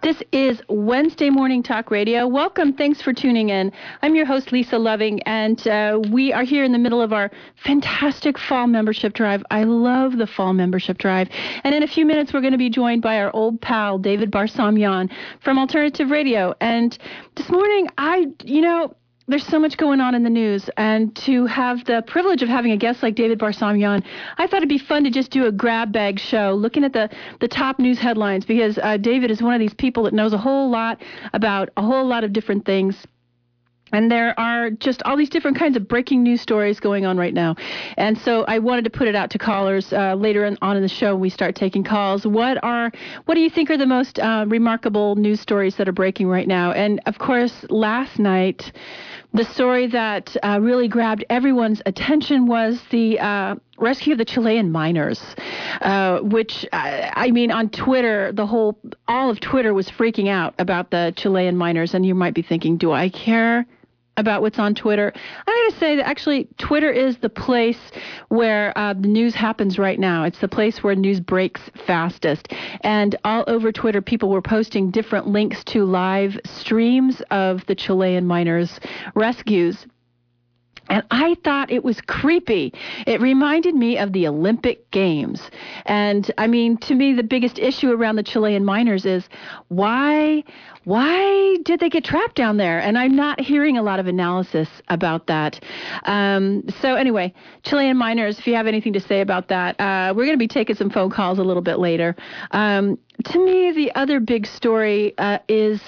This is Wednesday Morning Talk Radio. Welcome. Thanks for tuning in. I'm your host, Lisa Loving, and we are here in the middle of our fantastic fall membership drive. I love the fall membership drive. And in a few minutes, we're going to be joined by our old pal, David Barsamian from Alternative Radio. And this morning, there's so much going on in the news, and to have the privilege of having a guest like David Barsamian, I thought it'd be fun to just do a grab bag show, looking at the top news headlines, because David is one of these people that knows a whole lot about a whole lot of different things. And there are just all these different kinds of breaking news stories going on right now. And so I wanted to put it out to callers later on in the show. We start taking calls. What do you think are the most remarkable news stories that are breaking right now? And, of course, last night, the story that really grabbed everyone's attention was the rescue of the Chilean miners, which, on Twitter, all of Twitter was freaking out about the Chilean miners. And you might be thinking, do I care about what's on Twitter? I'm going to say that actually Twitter is the place where the news happens right now. It's the place where news breaks fastest. And all over Twitter, people were posting different links to live streams of the Chilean miners' rescues. And I thought it was creepy. It reminded me of the Olympic Games. And, to me, the biggest issue around the Chilean miners is why did they get trapped down there? And I'm not hearing a lot of analysis about that. So anyway, Chilean miners, if you have anything to say about that, we're going to be taking some phone calls a little bit later. To me, the other big story is,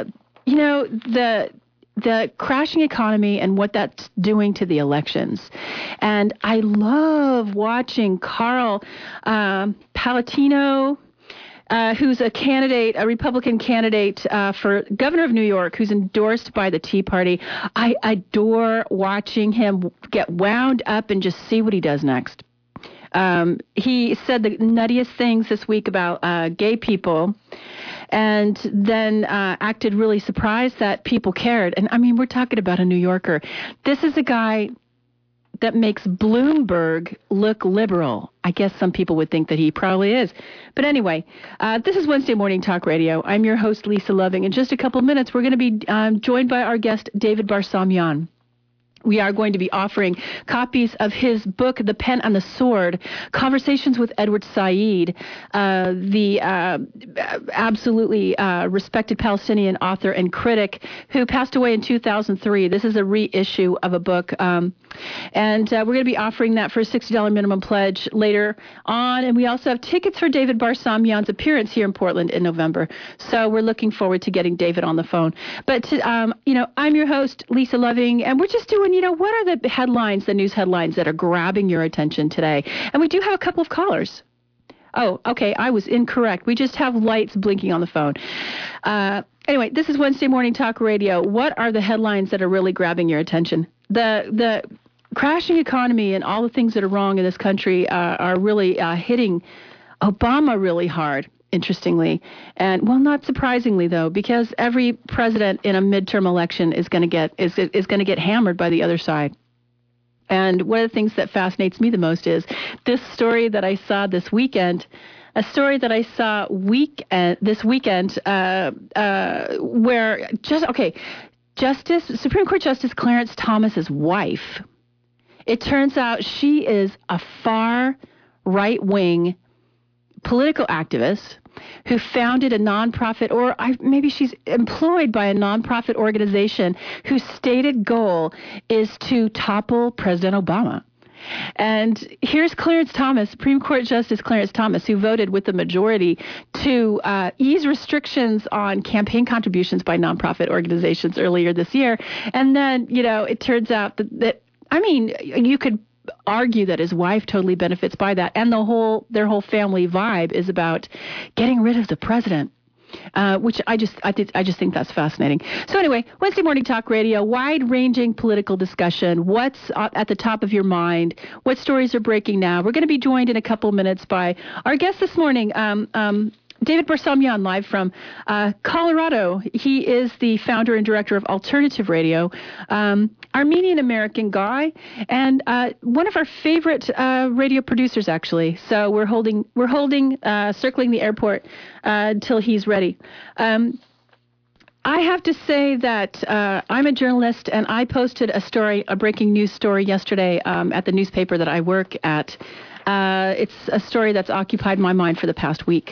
the crashing economy and what that's doing to the elections. And I love watching Carl Palatino, who's a Republican candidate for governor of New York, who's endorsed by the Tea Party. I adore watching him get wound up and just see what he does next. He said the nuttiest things this week about gay people, and then acted really surprised that people cared. And, we're talking about a New Yorker. This is a guy that makes Bloomberg look liberal. I guess some people would think that he probably is. But anyway, this is Wednesday Morning Talk Radio. I'm your host, Lisa Loving. In just a couple of minutes, we're going to be joined by our guest, David Barsamian. We are going to be offering copies of his book, The Pen and the Sword, Conversations with Edward Said, the absolutely respected Palestinian author and critic who passed away in 2003. This is a reissue of a book. And we're going to be offering that for a $60 minimum pledge later on. And we also have tickets for David Barsamian's appearance here in Portland in November. So we're looking forward to getting David on the phone. But, I'm your host, Lisa Loving, and we're just doing, what are the headlines, the news headlines that are grabbing your attention today? And we do have a couple of callers. Oh, okay, I was incorrect. We just have lights blinking on the phone. Anyway, this is Wednesday Morning Talk Radio. What are the headlines that are really grabbing your attention? The crashing economy and all the things that are wrong in this country are really hitting Obama really hard. Interestingly, and not surprisingly though, because every president in a midterm election is going to get hammered by the other side. And one of the things that fascinates me the most is this story that I saw this weekend. A story that I saw this weekend, where Supreme Court Justice Clarence Thomas's wife. It turns out she is a far right-wing political activist who founded a nonprofit, or maybe she's employed by a nonprofit organization whose stated goal is to topple President Obama. And here's Clarence Thomas, Supreme Court Justice Clarence Thomas, who voted with the majority to ease restrictions on campaign contributions by nonprofit organizations earlier this year. And then, it turns out that you could argue that his wife totally benefits by that, and their whole family vibe is about getting rid of the president, which I just think that's fascinating. So anyway, Wednesday Morning Talk Radio, wide-ranging political discussion. What's at the top of your mind? What stories are breaking now? We're going to be joined in a couple of minutes by our guest this morning, David Barsamian, live from Colorado. He is the founder and director of Alternative Radio, Armenian-American guy, and one of our favorite radio producers, actually. So we're holding, circling the airport until he's ready. I have to say that I'm a journalist, and I posted a breaking news story yesterday at the newspaper that I work at. It's a story that's occupied my mind for the past week.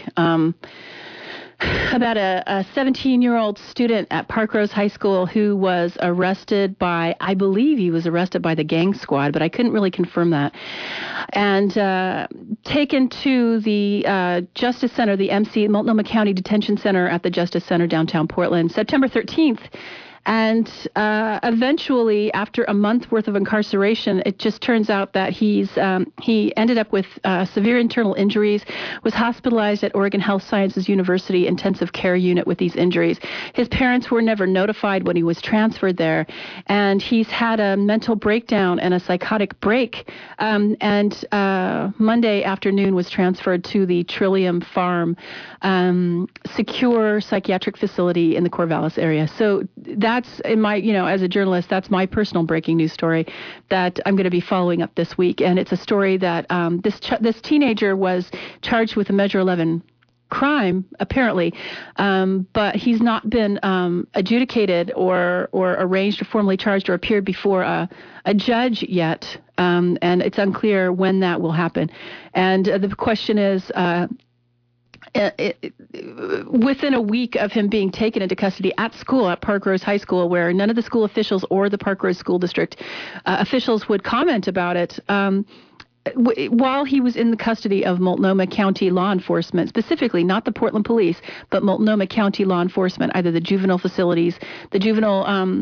About a 17-year-old student at Parkrose High School who was arrested by, I believe he was arrested by the gang squad, but I couldn't really confirm that, and taken to the Justice Center, the Multnomah County Detention Center at the Justice Center downtown Portland, September 13th. And eventually, after a month worth of incarceration, it just turns out that he ended up with severe internal injuries, was hospitalized at Oregon Health Sciences University intensive care unit with these injuries. His parents were never notified when he was transferred there, and he's had a mental breakdown and a psychotic break. And Monday afternoon was transferred to the Trillium Farm secure psychiatric facility in the Corvallis area. So that's in my, as a journalist, that's my personal breaking news story that I'm going to be following up this week. And it's a story that this teenager was charged with a Measure 11 crime, apparently, but he's not been adjudicated or arraigned or formally charged or appeared before a judge yet, and it's unclear when that will happen. And the question is, within a week of him being taken into custody at school at Parkrose High School, where none of the school officials or the Parkrose School District officials would comment about it, while he was in the custody of Multnomah County law enforcement, specifically not the Portland Police, but Multnomah County law enforcement, either the juvenile facilities, the juvenile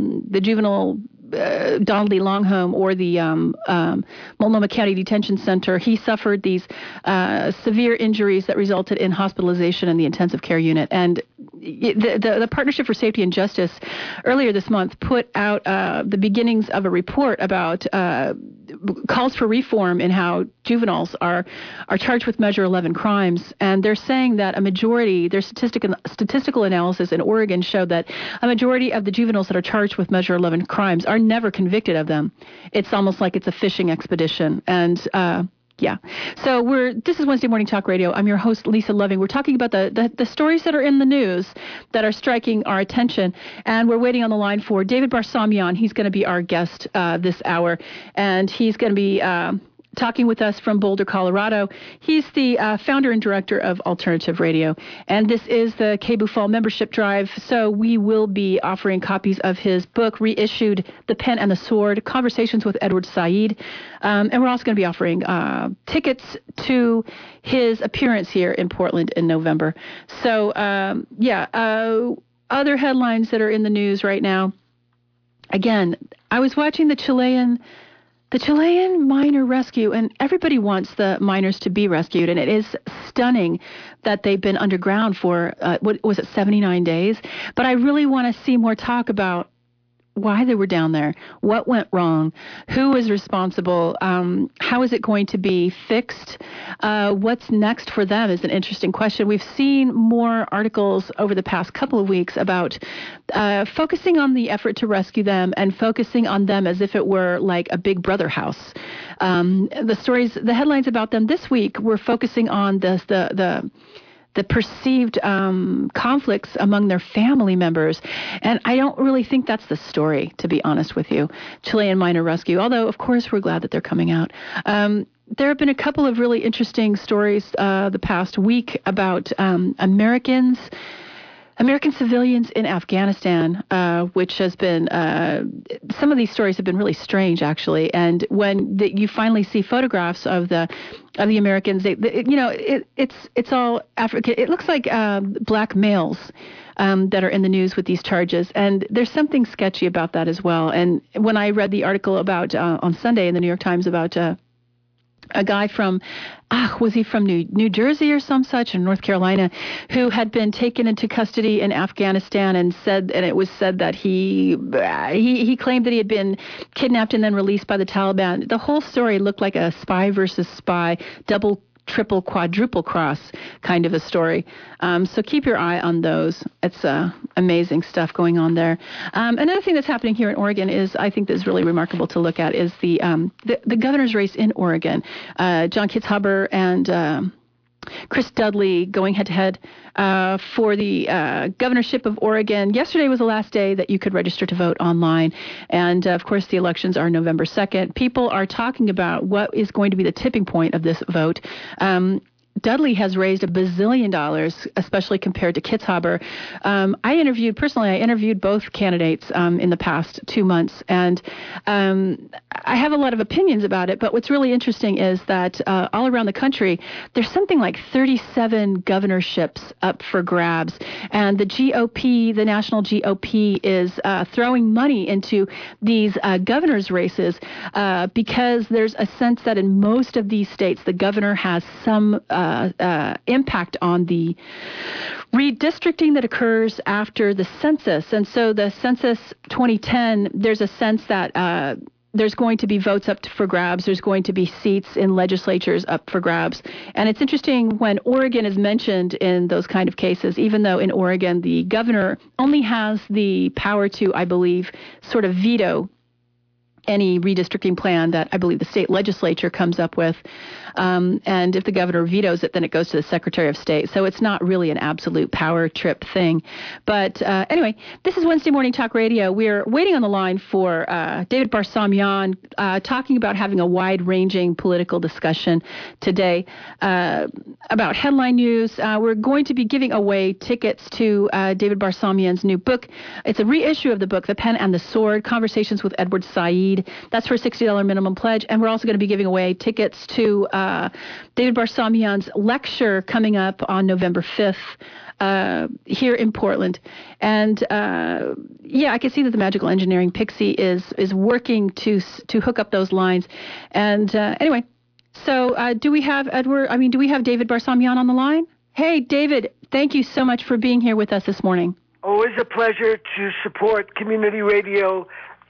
Donald Lee Longhome or the Multnomah County Detention Center, he suffered these severe injuries that resulted in hospitalization in the intensive care unit. And the Partnership for Safety and Justice earlier this month put out the beginnings of a report about calls for reform in how juveniles are charged with Measure 11 crimes. And they're saying that a majority, their statistical analysis in Oregon showed that a majority of the juveniles that are charged with Measure 11 crimes are never convicted of them. It's almost like it's a fishing expedition. And yeah. So this is Wednesday Morning Talk Radio. I'm your host, Lisa Loving. We're talking about the stories that are in the news that are striking our attention. And we're waiting on the line for David Barsamian. He's going to be our guest this hour. And he's going to be talking with us from Boulder, Colorado. He's the founder and director of Alternative Radio. And this is the KBOO Fall membership drive. So we will be offering copies of his book, Reissued, The Pen and the Sword, Conversations with Edward Said. And we're also going to be offering tickets to his appearance here in Portland in November. So, other headlines that are in the news right now. Again, I was watching the Chilean miner rescue, and everybody wants the miners to be rescued, and it is stunning that they've been underground for, 79 days? But I really want to see more talk about why they were down there, what went wrong, who was responsible, how is it going to be fixed, what's next for them is an interesting question. We've seen more articles over the past couple of weeks about focusing on the effort to rescue them and focusing on them as if it were like a Big Brother house. The headlines about them this week were focusing on the perceived conflicts among their family members. And I don't really think that's the story, to be honest with you, Chilean miner rescue, although, of course, we're glad that they're coming out. There have been a couple of really interesting stories the past week about American civilians in Afghanistan, which has been, some of these stories have been really strange, actually. And when you finally see photographs of the Americans, it's all African. It looks like black males that are in the news with these charges. And there's something sketchy about that as well. And when I read the article about on Sunday in the New York Times about a guy from, was he from New Jersey or some such, or North Carolina, who had been taken into custody in Afghanistan and it was said that he claimed that he had been kidnapped and then released by the Taliban. The whole story looked like a spy versus spy, double triple, quadruple cross kind of a story. So keep your eye on those. It's amazing stuff going on there. Another thing that's happening here in Oregon is, I think that's really remarkable to look at, is the governor's race in Oregon. John Kitzhaber and Chris Dudley going head-to-head for the governorship of Oregon. Yesterday was the last day that you could register to vote online. And, of course, the elections are November 2nd. People are talking about what is going to be the tipping point of this vote. Dudley has raised $1 bazillion, especially compared to Kitzhaber. I interviewed both candidates in the past 2 months, and I have a lot of opinions about it. But what's really interesting is that all around the country, there's something like 37 governorships up for grabs, and the GOP, the national GOP, is throwing money into these governor's races because there's a sense that in most of these states, the governor has some impact on the redistricting that occurs after the census. And so the census 2010, there's a sense that there's going to be votes up for grabs. There's going to be seats in legislatures up for grabs. And it's interesting when Oregon is mentioned in those kind of cases, even though in Oregon the governor only has the power to, I believe, sort of veto any redistricting plan that I believe the state legislature comes up with. And if the governor vetoes it, then it goes to the Secretary of State. So it's not really an absolute power trip thing. But anyway, this is Wednesday Morning Talk Radio. We're waiting on the line for David Barsamian, talking about having a wide-ranging political discussion today about headline news. We're going to be giving away tickets to David Barsamian's new book. It's a reissue of the book, The Pen and the Sword, Conversations with Edward Said. That's for a $60 minimum pledge. And we're also going to be giving away tickets to David Barsamian's lecture coming up on November 5th here in Portland. And I can see that the Magical Engineering Pixie is working to hook up those lines. And anyway, so do we have David Barsamian on the line? Hey, David, thank you so much for being here with us this morning. Always a pleasure to support community radio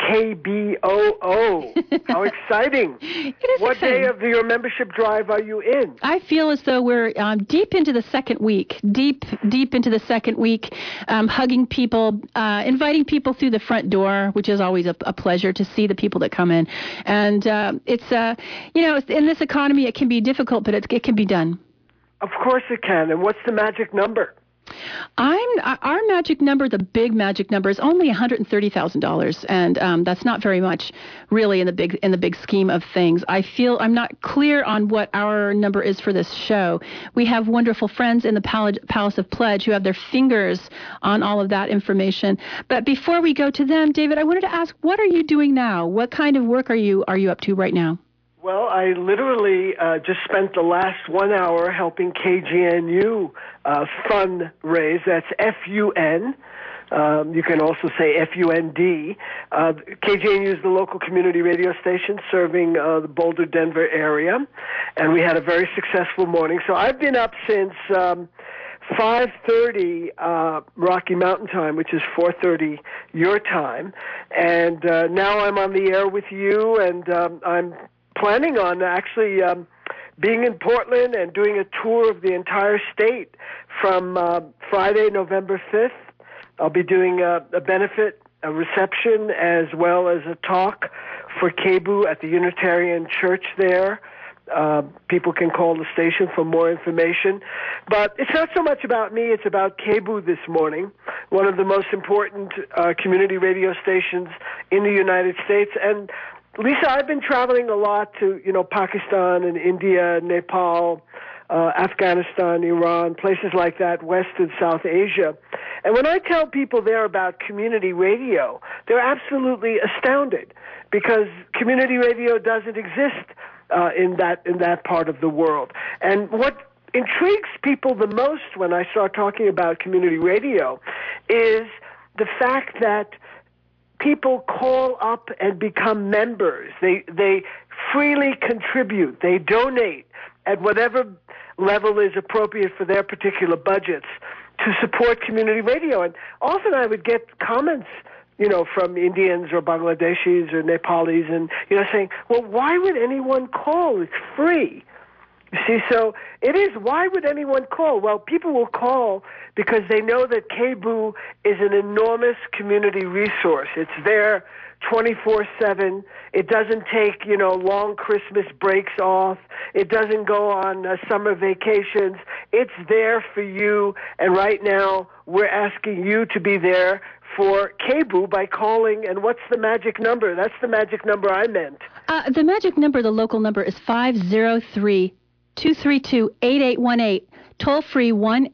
KBOO. How exciting. What day of your membership drive are you in? I feel as though we're deep into the second week, deep into the second week, hugging people, inviting people through the front door, which is always a pleasure to see the people that come in. And it's in this economy, it can be difficult, but it can be done. Of course it can. And what's the magic number? Our magic number, the big magic number, is only $130,000, and that's not very much, really, in the big scheme of things. I feel I'm not clear on what our number is for this show. We have wonderful friends in the Palace of Pledge who have their fingers on all of that information. But before we go to them, David, I wanted to ask, what are you doing now? What kind of work are you up to right now? Well, I literally just spent the last 1 hour helping KGNU fundraise. That's FUN. You can also say FUND. KGNU is the local community radio station serving the Boulder, Denver area. And we had a very successful morning. So I've been up since 5:30 Rocky Mountain time, which is 4:30 your time. And now I'm on the air with you, and I'm planning on actually being in Portland and doing a tour of the entire state from Friday, November 5th. I'll be doing a benefit, a reception, as well as a talk for KBOO at the Unitarian Church there. People can call the station for more information. But it's not so much about me, it's about KBOO this morning, one of the most important community radio stations in the United States. And Lisa, I've been traveling a lot to, Pakistan and India, Nepal, Afghanistan, Iran, places like that, West and South Asia. And when I tell people there about community radio, they're absolutely astounded because community radio doesn't exist in that part of the world. And what intrigues people the most when I start talking about community radio is the fact that people call up and become members. They freely contribute. They donate at whatever level is appropriate for their particular budgets to support community radio. And often I would get comments, from Indians or Bangladeshis or Nepalis and, saying, well, why would anyone call? It's free. You see, so it is. Why would anyone call? Well, people will call because they know that KBOO is an enormous community resource. It's there 24/7. It doesn't take, long Christmas breaks off. It doesn't go on summer vacations. It's there for you. And right now, we're asking you to be there for KBOO by calling. And what's the magic number? That's the magic number I meant. The magic number, the local number, is 503-232-8818. Toll free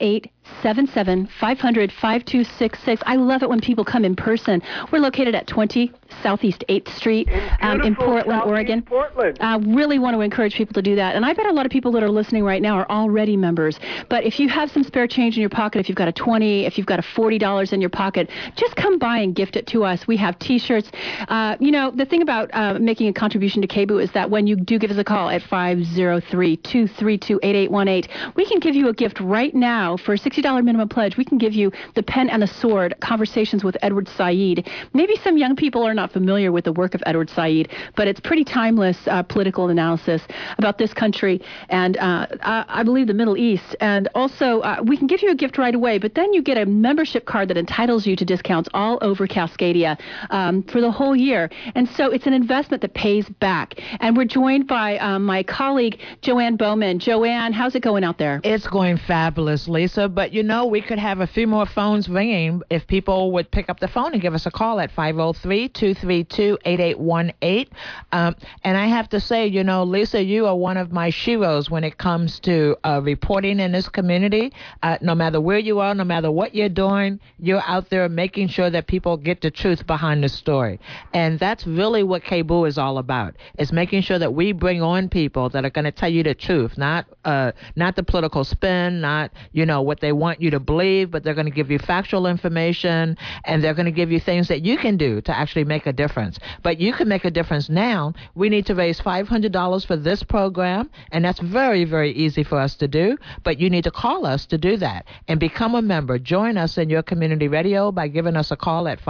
1-877-500-5266. I love it when people come in person. We're located at 20 Southeast 8th Street in Portland, Oregon. Really want to encourage people to do that. And I bet a lot of people that are listening right now are already members. But if you have some spare change in your pocket, if you've got a $20, if you've got a $40 in your pocket, just come by and gift it to us. We have T-shirts. The thing about making a contribution to KBOO is that when you do give us a call at 503-232-8818, we can give you a gift right now for a $60 minimum pledge. We can give you The Pen and the Sword, Conversations with Edward Said. Maybe some young people are not familiar with the work of Edward Said, but it's pretty timeless political analysis about this country and I believe the Middle East. And also, we can give you a gift right away, but then you get a membership card that entitles you to discounts all over Cascadia for the whole year. And so it's an investment that pays back. And we're joined by my colleague, Joanne Bowman. Joanne, how's it going out there? It's going fabulous, Lisa. But, we could have a few more phones ringing if people would pick up the phone and give us a call at 503-232-8818. And I have to say, Lisa, you are one of my sheroes when it comes to reporting in this community. No matter where you are, no matter what you're doing, you're out there making sure that people get the truth behind the story. And that's really what KBOO is all about. It's making sure that we bring on people that are going to tell you the truth, not the political spin, not, what they want you to believe, but they're going to give you factual information, and they're going to give you things that you can do to actually make a difference. But you can make a difference now. We need to raise $500 for this program, and that's very, very easy for us to do, but you need to call us to do that and become a member. Join us in your community radio by giving us a call at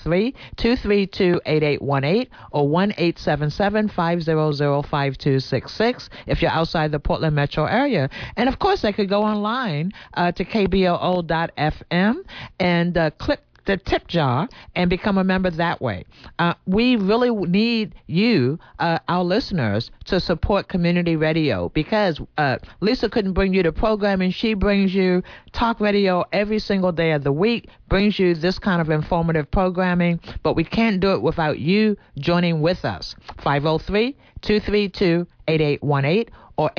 503-232-8818 or 1-877-500-5266 if you're outside the Portland metro area. And, of course, they could go online to KBOO.FM and click the tip jar and become a member that way. We really need you, our listeners, to support community radio because Lisa couldn't bring you the programming. She brings you talk radio every single day of the week, brings you this kind of informative programming, but we can't do it without you joining with us. 503-232-8818 or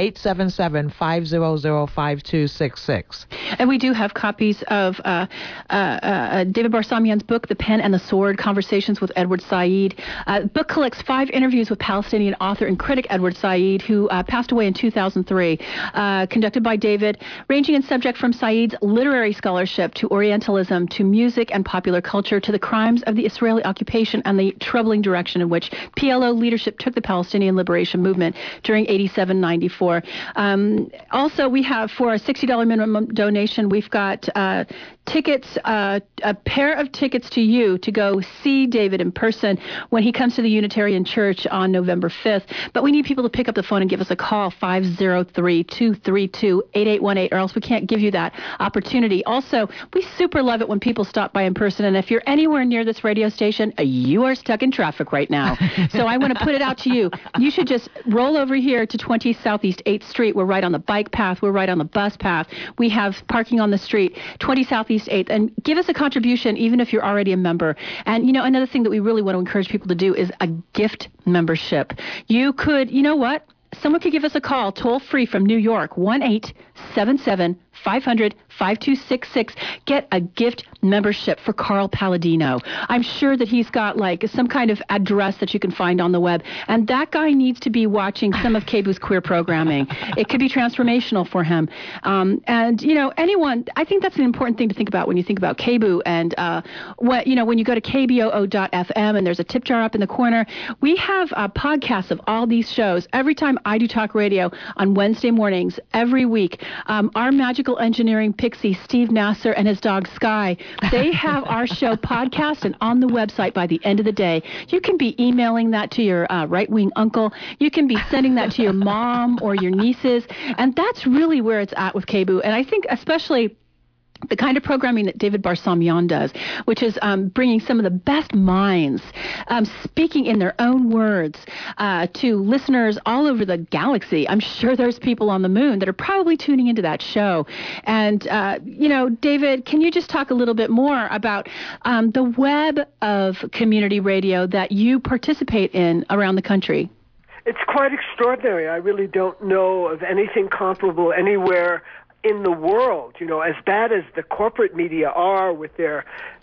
877-500-5266. And we do have copies of David Barsamian's book, The Pen and the Sword, Conversations with Edward Said. The book collects 5 interviews with Palestinian author and critic Edward Said, who passed away in 2003, conducted by David, ranging in subject from Said's literary scholarship to Orientalism to music and popular culture to the crimes of the Israeli occupation and the troubling direction in which PLO leadership took the Palestinian liberation movement during 87-94. Also, we have for a $60 minimum donation, we've got tickets, a pair of tickets to you to go see David in person when he comes to the Unitarian Church on November 5th. But we need people to pick up the phone and give us a call, 503-232-8818, or else we can't give you that opportunity. Also, we super love it when people stop by in person. And if you're anywhere near this radio station, you are stuck in traffic right now. So I want to put it out to you. You should just roll over here to 20 Southeast 8th Street. We're right on the bike path. We're right on the bus path. We have parking on the street, 20 Southeast 8th. And give us a contribution even if you're already a member. And, another thing that we really want to encourage people to do is a gift membership. You could, someone could give us a call toll-free from New York, 1-877-500-5266. Get a gift membership for Carl Palladino. I'm sure that he's got some kind of address that you can find on the web, and that guy needs to be watching some of KBOO's queer programming. It could be transformational for him. And anyone, I think that's an important thing to think about when you think about KBOO. And when you go to KBOO.FM and there's a tip jar up in the corner, we have podcasts of all these shows. Every time I do talk radio on Wednesday mornings every week, our magical electrical engineering pixie Steve Nasser and his dog Sky. They have our show podcast and on the website by the end of the day. You can be emailing that to your right-wing uncle. You can be sending that to your mom or your nieces. And that's really where it's at with KBOO. And I think especially the kind of programming that David Barsamian does, which is bringing some of the best minds, speaking in their own words to listeners all over the galaxy. I'm sure there's people on the moon that are probably tuning into that show. And, David, can you just talk a little bit more about the web of community radio that you participate in around the country? It's quite extraordinary. I really don't know of anything comparable anywhere in the world. As bad as the corporate media are with their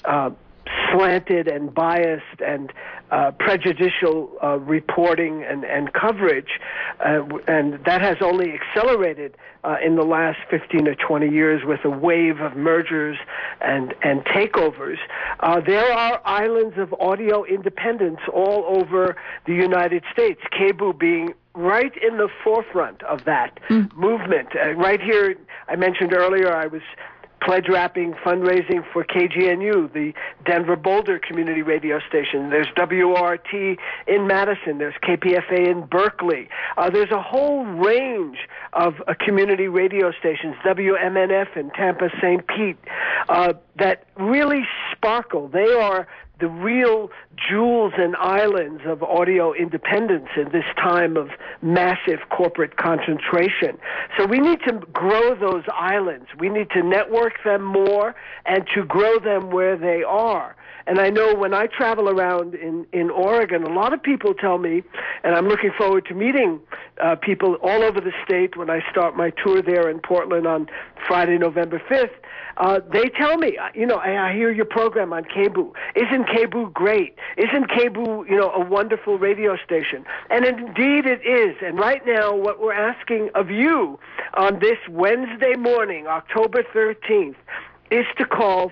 slanted and biased and prejudicial reporting and coverage, and that has only accelerated in the last 15 or 20 years with a wave of mergers and takeovers. There are islands of audio independence all over the United States, KBOO being right in the forefront of that movement. Right here, I mentioned earlier, I was pledge wrapping fundraising for KGNU, the Denver Boulder community radio station. There's WRT in Madison. There's KPFA in Berkeley. There's a whole range of community radio stations, WMNF in Tampa, St. Pete, that really sparkle. They are the real jewels and islands of audio independence in this time of massive corporate concentration. So we need to grow those islands. We need to network them more and to grow them where they are. And I know when I travel around in Oregon, a lot of people tell me, and I'm looking forward to meeting people all over the state when I start my tour there in Portland on Friday, November 5th, they tell me, I hear your program on KBOO. Isn't KBOO great? Isn't KBOO, a wonderful radio station? And indeed it is. And right now, what we're asking of you on this Wednesday morning, October 13th, is to call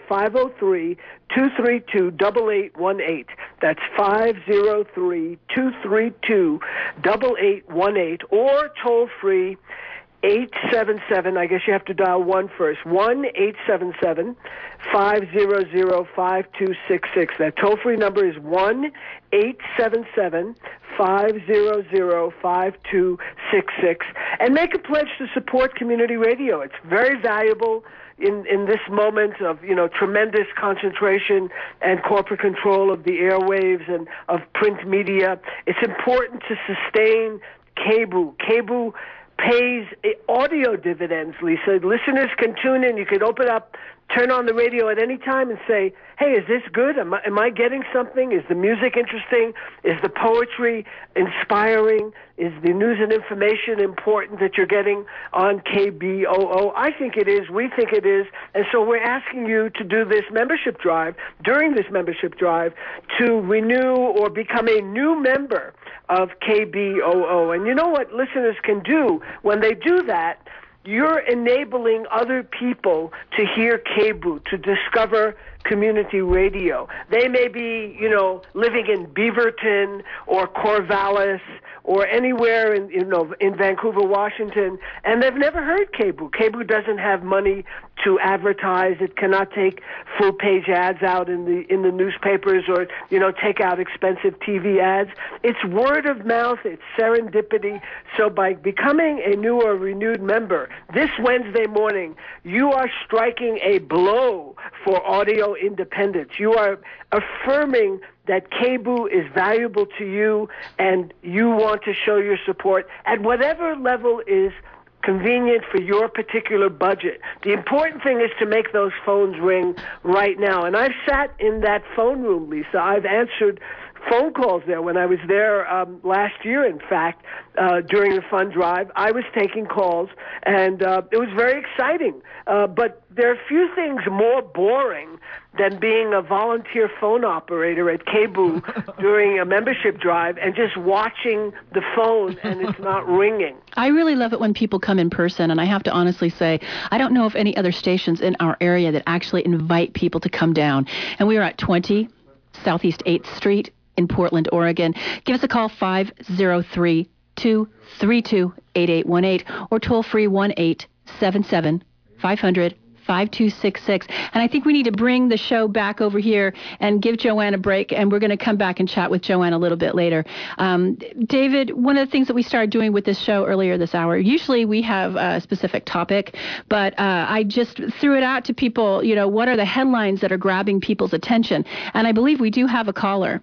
503-232-8818. That's 503-232-8818, or toll free 877, I guess you have to dial 1 first, 1-877-500-5266. That toll-free number is 1-877-500-5266. And make a pledge to support community radio. It's very valuable in this moment of, tremendous concentration and corporate control of the airwaves and of print media. It's important to sustain KBOO. KBOO pays audio dividends, Lisa. Listeners can tune in. You can open up, turn on the radio at any time and say, hey, is this good? Am I getting something? Is the music interesting? Is the poetry inspiring? Is the news and information important that you're getting on KBOO? I think it is. We think it is. And so we're asking you to do this membership drive, during this membership drive, to renew or become a new member of KBOO. And you know what listeners can do when they do that? You're enabling other people to hear KBOO, to discover community radio. They may be, living in Beaverton or Corvallis or anywhere in Vancouver, Washington, and they've never heard KBOO. KBOO doesn't have money to advertise. It cannot take full-page ads out in the newspapers or, take out expensive TV ads. It's word of mouth. It's serendipity. So by becoming a new or renewed member this Wednesday morning, you are striking a blow for audio independence. You are affirming that KBOO is valuable to you and you want to show your support at whatever level is convenient for your particular budget. The important thing is to make those phones ring right now. And I've sat in that phone room, Lisa. I've answered phone calls there when I was there last year, in fact, during the fund drive. I was taking calls, and it was very exciting. But there are few things more boring than being a volunteer phone operator at KBOO during a membership drive and just watching the phone and it's not ringing. I really love it when people come in person, and I have to honestly say, I don't know of any other stations in our area that actually invite people to come down. And we are at 20 Southeast 8th Street in Portland, Oregon. Give us a call, 503-232-8818, or toll free 1-877 1-800-500-5266. And I think we need to bring the show back over here and give Joanne a break, and we're going to come back and chat with Joanne a little bit later. David, one of the things that we started doing with this show earlier this hour, usually we have a specific topic, but I just threw it out to people, what are the headlines that are grabbing people's attention? And I believe we do have a caller.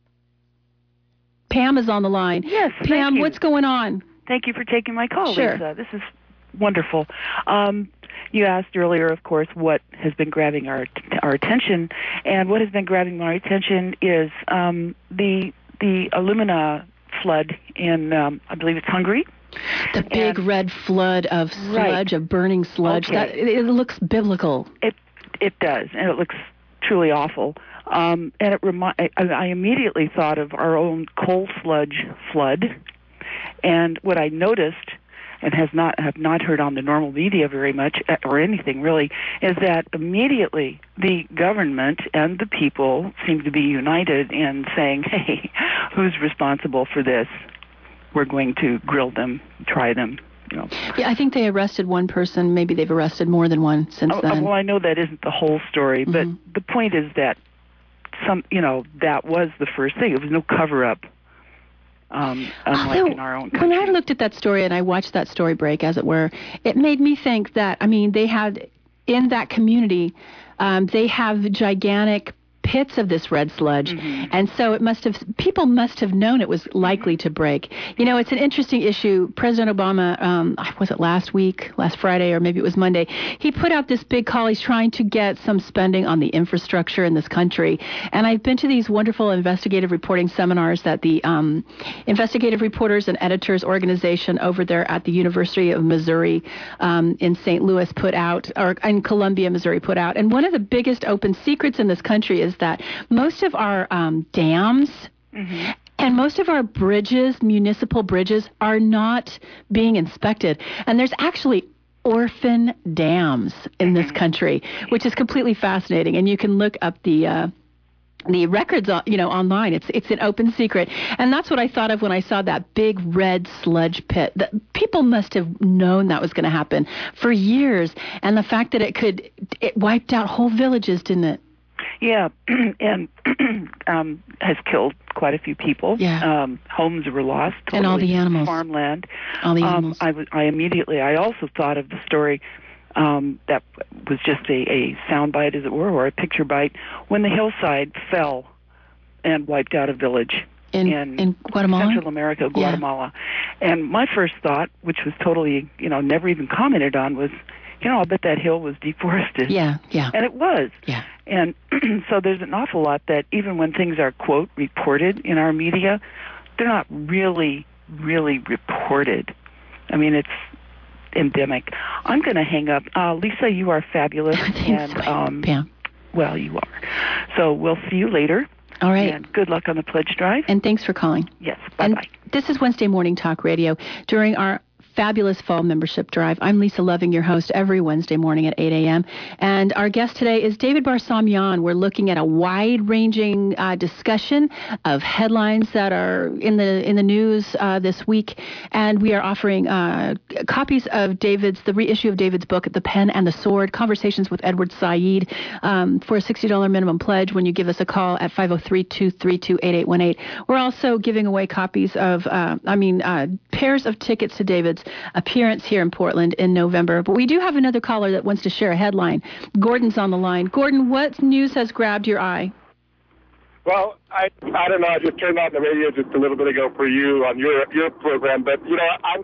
Pam is on the line. Yes, Pam, what's going on? Thank you for taking my call, Sure. Lisa. This is wonderful. You asked earlier, of course, what has been grabbing our attention, and what has been grabbing my attention is the alumina flood in, I believe it's Hungary. The big red flood of sludge, of burning sludge. Okay. It looks biblical. It does, and it looks truly awful. And I immediately thought of our own coal sludge flood, and what I noticed, and have not heard on the normal media very much, or anything really, is that immediately the government and the people seem to be united in saying, hey, who's responsible for this? We're going to grill them, try them. Yeah, I think they arrested one person. Maybe they've arrested more than one since then. Well, I know that isn't the whole story, but the point is that that was the first thing. It was no cover-up. Unlike in our own country. When I looked at that story and I watched that story break, as it were, it made me think that, they had, in that community, they have gigantic pits of this red sludge, and so people must have known it was likely to break. It's an interesting issue. President Obama, was it last Friday, or maybe it was Monday, he put out this big call. He's trying to get some spending on the infrastructure in this country, and I've been to these wonderful investigative reporting seminars that the Investigative Reporters and Editors Organization over there at the University of Missouri in St. Louis put out, or in Columbia, Missouri put out, and one of the biggest open secrets in this country is that most of our dams and most of our bridges, municipal bridges, are not being inspected. And there's actually orphan dams in this country, which is completely fascinating. And you can look up the records, online. It's an open secret. And that's what I thought of when I saw that big red sludge pit. People must have known that was going to happen for years. And the fact that it wiped out whole villages, didn't it? Yeah, and has killed quite a few people. Yeah. Homes were lost. And all the animals. Farmland. All the animals. I also thought of the story that was just a soundbite, as it were, or a picture bite, when the hillside fell and wiped out a village. In Guatemala? Central America, Guatemala. Yeah. And my first thought, which was totally, never even commented on, was, I'll bet that hill was deforested. Yeah. And it was. Yeah. And so there's an awful lot that even when things are, quote, reported in our media, they're not really, really reported. It's endemic. I'm going to hang up. Lisa, you are fabulous. Thanks, Pam. Well, you are. So we'll see you later. All right. And good luck on the pledge drive. And thanks for calling. Yes. Bye-bye. This is Wednesday Morning Talk Radio. During our fabulous fall membership drive, I'm Lisa Loving, your host, every Wednesday morning at 8 a.m. And our guest today is David Barsamian. We're looking at a wide-ranging discussion of headlines that are in the news this week, and we are offering copies of the reissue of David's book, The Pen and the Sword, Conversations with Edward Said, for a $60 minimum pledge when you give us a call at 503-232-8818. We're also giving away copies of, pairs of tickets to David's appearance here in Portland in November. But we do have another caller that wants to share a headline. Gordon's on the line. Gordon, what news has grabbed your eye? Well, I don't know. I just turned on the radio just a little bit ago for you on your program, but I'm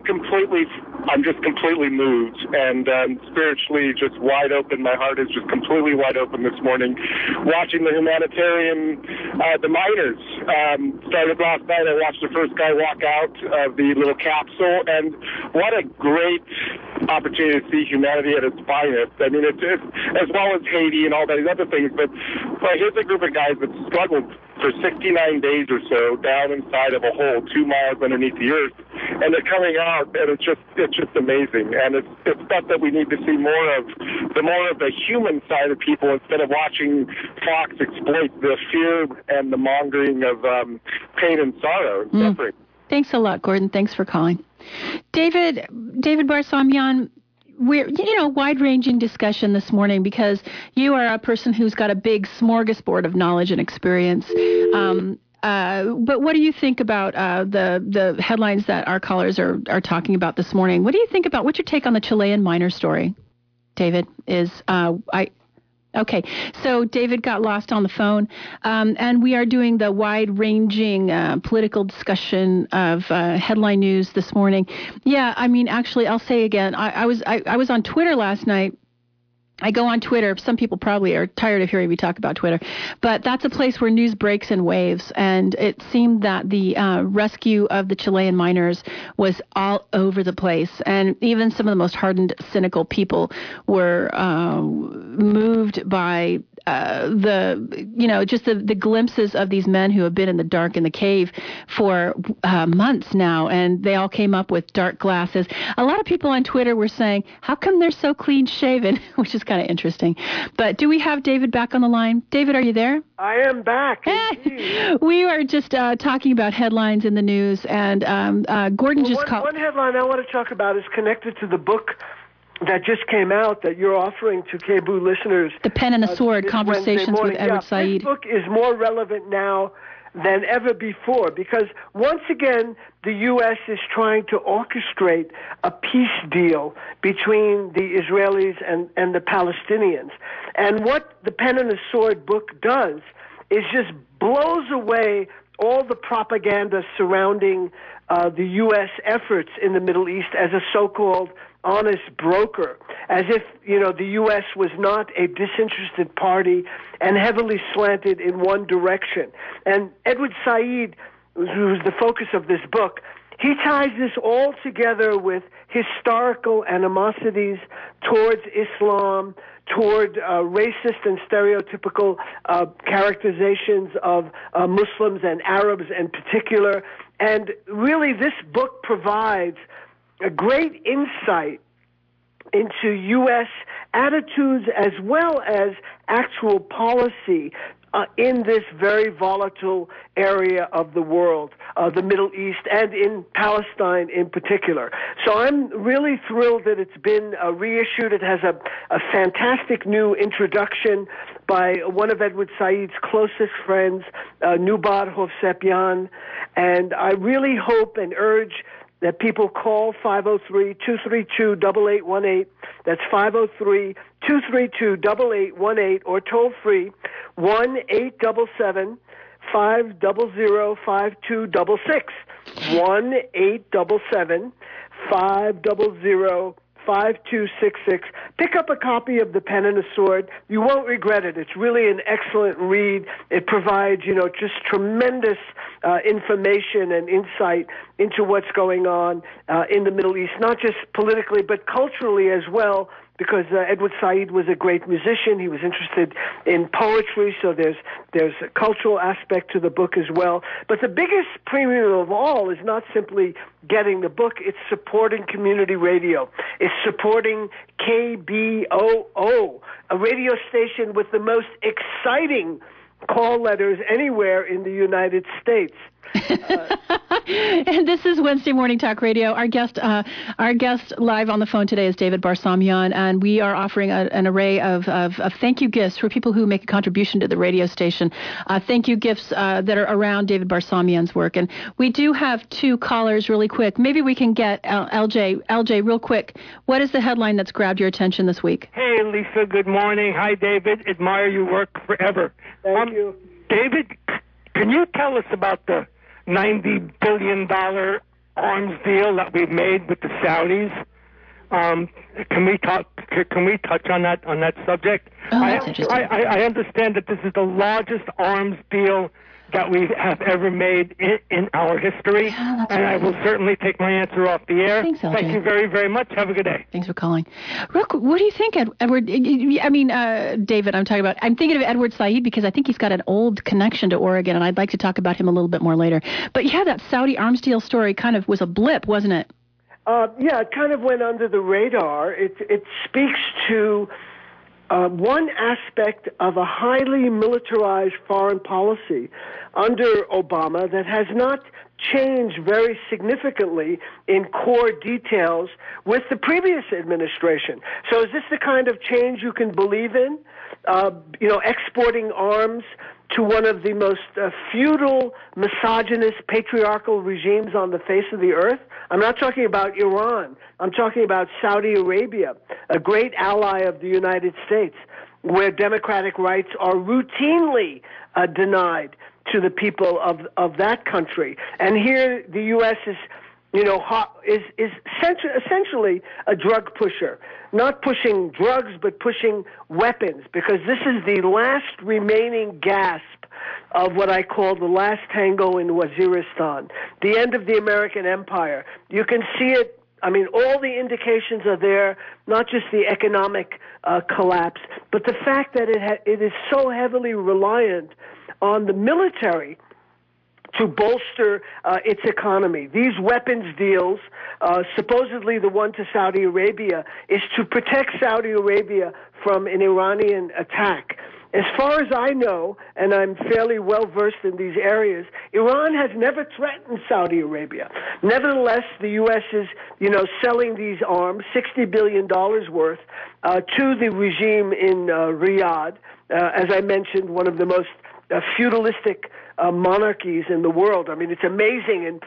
just completely moved and spiritually just wide open. My heart is just completely wide open this morning, watching the humanitarian, the miners. Started last night. I watched the first guy walk out of the little capsule, and what a great opportunity to see humanity at its finest. It's as well as Haiti and all these other things, but here's a group of guys that struggled for 69 days or so down inside of a hole 2 miles underneath the earth, and they're coming out, and it's just amazing. And it's stuff that we need to see more of the human side of people instead of watching Fox exploit the fear and the mongering of pain and sorrow and suffering. Thanks a lot, Gordon. Thanks for calling. David Barsamian, we're, wide-ranging discussion this morning because you are a person who's got a big smorgasbord of knowledge and experience. But what do you think about the headlines that our callers are talking about this morning? What do you think about, what's your take on the Chilean miner story, David? Okay, so David got lost on the phone, and we are doing the wide-ranging political discussion of headline news this morning. Yeah, I mean, actually, I'll say again, I was on Twitter last night. I go on Twitter. Some people probably are tired of hearing me talk about Twitter, but that's a place where news breaks in waves. And it seemed that the rescue of the Chilean miners was all over the place. And even some of the most hardened, cynical people were moved by the glimpses of these men who have been in the dark in the cave for months now, and they all came up with dark glasses. A lot of people on Twitter were saying, how come they're so clean shaven? Which is kind of interesting. But do we have David back on the line? David, are you there? I am back. We are just talking about headlines in the news, and Gordon just called. One headline I want to talk about is connected to the book that just came out that you're offering to KBOO listeners. The Pen and the Sword, Conversations with Edward Said. This book is more relevant now than ever before because once again the U.S. is trying to orchestrate a peace deal between the Israelis and the Palestinians. And what the Pen and the Sword book does is just blows away all the propaganda surrounding the U.S. efforts in the Middle East as a so-called honest broker, as if, the U.S. was not a disinterested party and heavily slanted in one direction. And Edward Said, who's the focus of this book, he ties this all together with historical animosities towards Islam, toward racist and stereotypical characterizations of Muslims and Arabs in particular. And really, this book provides a great insight into U.S. attitudes as well as actual policy in this very volatile area of the world, the Middle East, and in Palestine in particular. So I'm really thrilled that it's been reissued. It has a fantastic new introduction by one of Edward Said's closest friends, Nubad Hovsepian, and I really hope and urge that people call 503-232-8818. That's 503-232-8818 or toll free 1-877-500-5266. 1-877-500-5266. Pick up a copy of The Pen and the Sword. You won't regret it. It's really an excellent read. It provides, just tremendous information and insight into what's going on in the Middle East, not just politically, but culturally as well, because Edward Said was a great musician. He was interested in poetry, so there's a cultural aspect to the book as well. But the biggest premium of all is not simply getting the book, it's supporting community radio. It's supporting KBOO, a radio station with the most exciting call letters anywhere in the United States. And this is Wednesday Morning Talk Radio. Our guest live on the phone today is David Barsamian, and we are offering an array of thank you gifts for people who make a contribution to the radio station. Thank you gifts that are around David Barsamian's work. And we do have two callers really quick. Maybe we can get LJ. LJ, real quick, what is the headline that's grabbed your attention this week? Hey, Lisa, good morning. Hi, David. Admire your work forever. Thank you. David, can you tell us about the $90 billion arms deal that we've made with the Saudis? Can we touch on that subject? Oh, that's interesting. I understand that this is the largest arms deal that we have ever made in our history, and right. I will certainly take my answer off the air. Thanks, LJ. Thank you very, very much. Have a good day. Thanks for calling. Real quick, what do you think, Edward? I mean, David, I'm thinking of Edward Said because I think he's got an old connection to Oregon, and I'd like to talk about him a little bit more later. But yeah, that Saudi arms deal story kind of was a blip, wasn't it? Yeah, it kind of went under the radar. It speaks to one aspect of a highly militarized foreign policy under Obama that has not changed very significantly in core details with the previous administration. So is this the kind of change you can believe in? Exporting arms to one of the most feudal, misogynist, patriarchal regimes on the face of the earth? I'm not talking about Iran. I'm talking about Saudi Arabia, a great ally of the United States, where democratic rights are routinely denied to the people of that country. And here the U.S. is essentially a drug pusher, not pushing drugs, but pushing weapons, because this is the last remaining gasp of what I call the last tango in Waziristan, the end of the American empire. You can see it. I mean, all the indications are there, not just the economic collapse, but the fact that it is so heavily reliant on the military to bolster its economy. These weapons deals, supposedly the one to Saudi Arabia, is to protect Saudi Arabia from an Iranian attack. As far as I know, and I'm fairly well versed in these areas, Iran has never threatened Saudi Arabia. Nevertheless, the U.S. is, selling these arms, $60 billion worth, to the regime in Riyadh. As I mentioned, one of the most feudalistic monarchies in the world. I mean, it's amazing in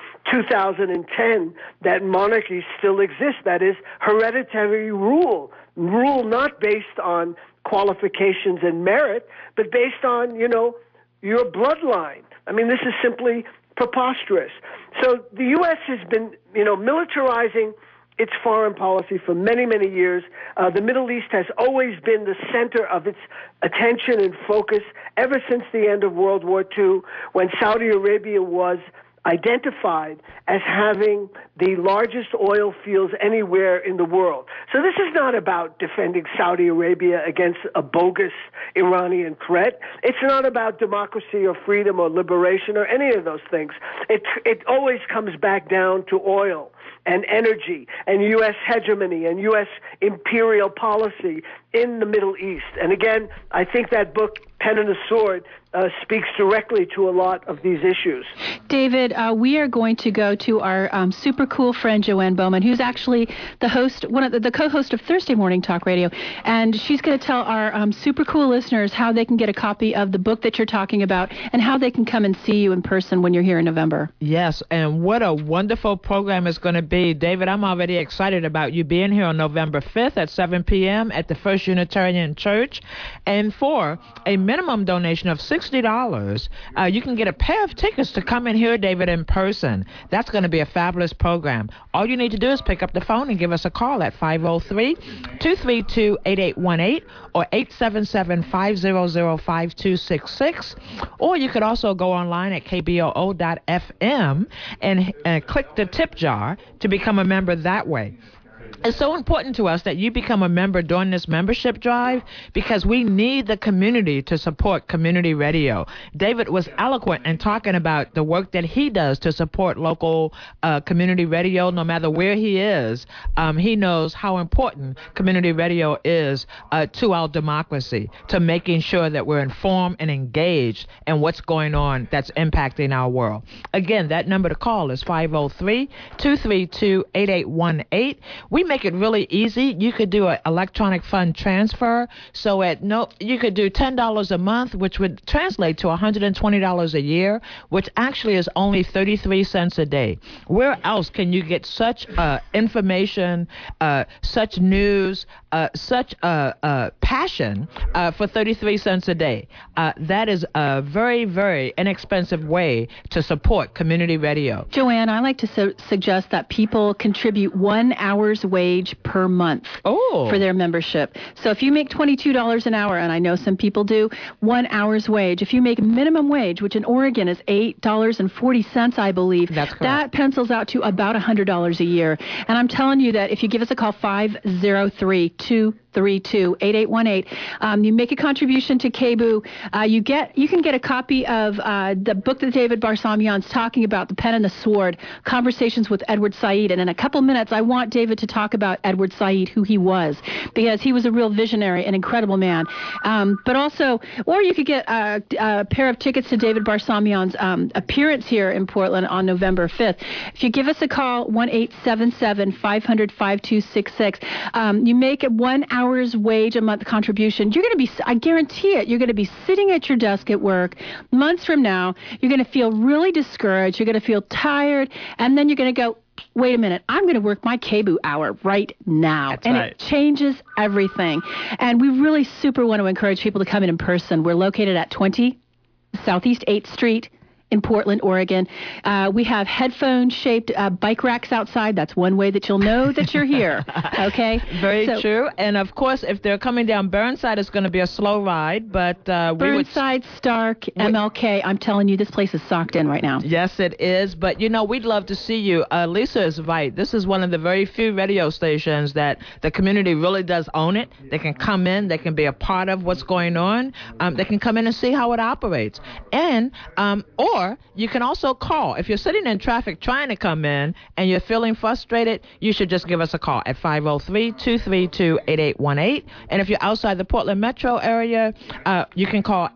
2010 that monarchies still exist. That is hereditary rule not based on qualifications and merit, but based on, your bloodline. I mean, this is simply preposterous. So the U.S. has been, militarizing its foreign policy for many, many years. The Middle East has always been the center of its attention and focus ever since the end of World War II, when Saudi Arabia was identified as having the largest oil fields anywhere in the world. So this is not about defending Saudi Arabia against a bogus Iranian threat. It's not about democracy or freedom or liberation or any of those things. It always comes back down to oil and energy and U.S. hegemony and U.S. imperial policy in the Middle East. And again, I think that book, Pen and the Sword, speaks directly to a lot of these issues. David, we are going to go to our super cool friend Joanne Bowman, who's actually the host, one of the co-host of Thursday Morning Talk Radio, and she's going to tell our super cool listeners how they can get a copy of the book that you're talking about and how they can come and see you in person when you're here in November. Yes, and what a wonderful program it's going to be. David, I'm already excited about you being here on November 5th at 7 p.m. at the First Unitarian Church. And for a minimum donation of $60, you can get a pair of tickets to come and hear David in person. That's going to be a fabulous program. All you need to do is pick up the phone and give us a call at 503-232-8818 or 877-500-5266. Or you could also go online at kboo.fm and click the tip jar to become a member that way. It's so important to us that you become a member during this membership drive because we need the community to support community radio. David was eloquent in talking about the work that he does to support local community radio no matter where he is. He knows how important community radio is to our democracy, to making sure that we're informed and engaged in what's going on that's impacting our world. Again, that number to call is 503-232-8818. We make it really easy. You could do an electronic fund transfer. So you could do $10 a month, which would translate to $120 a year, which actually is only 33 cents a day. Where else can you get such information, such news, such passion for 33 cents a day? That is a very, very inexpensive way to support community radio. Joanne, I like to suggest that people contribute 1 hour's wage per month for their membership. So if you make $22 an hour, and I know some people do, 1 hour's wage. If you make minimum wage, which in Oregon is $8.40, I believe, that's correct, that pencils out to about $100 a year. And I'm telling you that if you give us a call, 503-2 232-8818. You make a contribution to KBOO. You can get a copy of the book that David Barsamian's talking about, The Pen and the Sword, Conversations with Edward Said. And in a couple minutes, I want David to talk about Edward Said, who he was, because he was a real visionary, an incredible man. But also, or you could get a pair of tickets to David Barsamian's appearance here in Portland on November 5th. If you give us a call, 1-877-500-5266, you make a 1 hour's wage a month contribution. You're going to be, I guarantee it, you're going to be sitting at your desk at work months from now. You're going to feel really discouraged. You're going to feel tired. And then you're going to go, wait a minute, I'm going to work my KBOO hour right now. That's right. It changes everything. And we really super want to encourage people to come in person. We're located at 20 Southeast 8th Street in Portland, Oregon. We have headphone-shaped bike racks outside. That's one way that you'll know that you're here. Okay? Very true. And, of course, if they're coming down Burnside, it's going to be a slow ride. But Burnside, Stark, MLK, I'm telling you, this place is socked in right now. Yes, it is. But, you know, we'd love to see you. Lisa is right. This is one of the very few radio stations that the community really does own it. They can come in. They can be a part of what's going on. They can come in and see how it operates. And, or you can also call. If you're sitting in traffic trying to come in and you're feeling frustrated, you should just give us a call at 503-232-8818. And if you're outside the Portland metro area, you can call